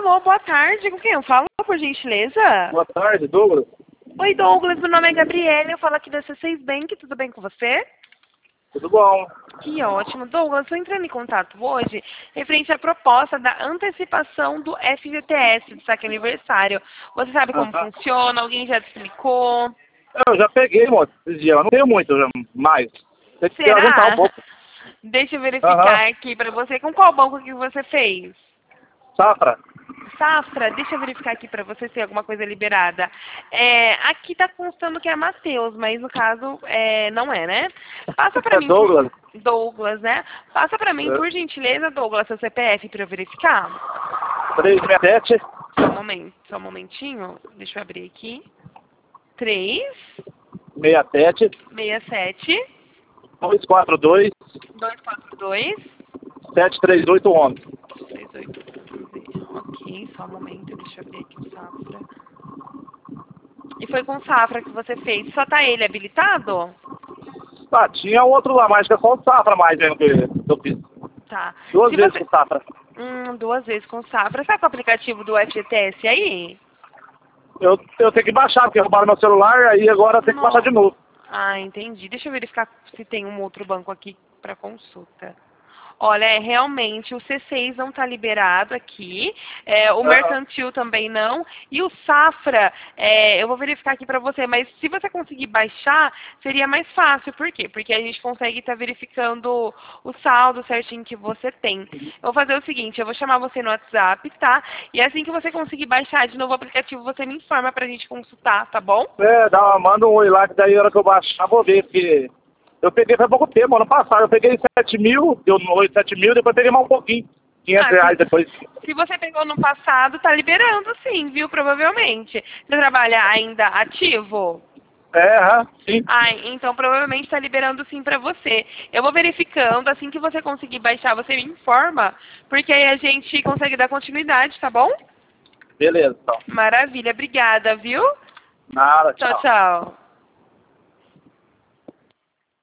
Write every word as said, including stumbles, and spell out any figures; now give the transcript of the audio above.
Alô, boa tarde. Com quem eu falo, por gentileza? Boa tarde, Douglas. Oi, Douglas. Meu nome é Gabriela. Eu falo aqui da C seis Bank. Tudo bem com você? Tudo bom? Que ótimo. Douglas, estou entrando em contato hoje referente à proposta da antecipação do F G T S, do saque aniversário. Você sabe como Aham. funciona? Alguém já te explicou? Eu já peguei, moço, esses dias. Eu não tenho muito já, mais. Tem que aumentar um Será? pouco. Deixa eu Aham. verificar aqui para você. Com qual banco que você fez? Safra. Safra, deixa eu verificar aqui para você se tem alguma coisa liberada. É, aqui tá constando que é Matheus, mas no caso é, não é, né? Passa para É mim, por... Douglas. Douglas, né? Passa para mim, por gentileza, Douglas, seu C P F para eu verificar. trezentos e sessenta e sete, Só um momento, só um momentinho. Deixa eu abrir aqui. três, sessenta e sete, sessenta e sete, duzentos e quarenta e dois, duzentos e quarenta e dois, setecentos e trinta e oito, onze. trinta e oito. Ok, só um momento, deixa eu abrir aqui o Safra. E foi com Safra que você fez. Só tá ele habilitado? Ah, tinha outro lá, mas que é só o Safra mais mesmo que eu fiz. Tá. Duas Se vezes você... com o Safra. Hum, duas vezes com Safra. Sabe com o aplicativo do F G T S aí? Eu, eu tenho que baixar, porque roubaram meu celular, aí agora eu tenho que baixar de Não. novo. Ah, entendi. Deixa eu verificar se tem um outro banco aqui para consulta. Olha, é, realmente o C seis não está liberado aqui, é, o Aham. Mercantil também não, e o Safra, é, eu vou verificar aqui para você, mas se você conseguir baixar, seria mais fácil. Por quê? Porque a gente consegue estar verificando o saldo certinho que você tem. Eu vou fazer o seguinte, eu vou chamar você no WhatsApp, tá? E assim que você conseguir baixar de novo o aplicativo, você me informa para a gente consultar, tá bom? É, dá uma, manda um oi lá, que daí a hora que eu baixar, vou ver, porque eu peguei faz pouco tempo, ano passado, eu peguei sete mil, deu oito, sete mil, depois peguei mais um pouquinho, quinhentos Ah, reais se, depois. se você pegou no passado, tá liberando sim, viu? Provavelmente. Você trabalha ainda ativo? É, aham, sim, Ah, então provavelmente está liberando sim para você. Eu vou verificando, assim que você conseguir baixar, você me informa, porque aí a gente consegue dar continuidade, tá bom? beleza, então. Maravilha, obrigada, viu? Nada, Tchau, tchau. tchau.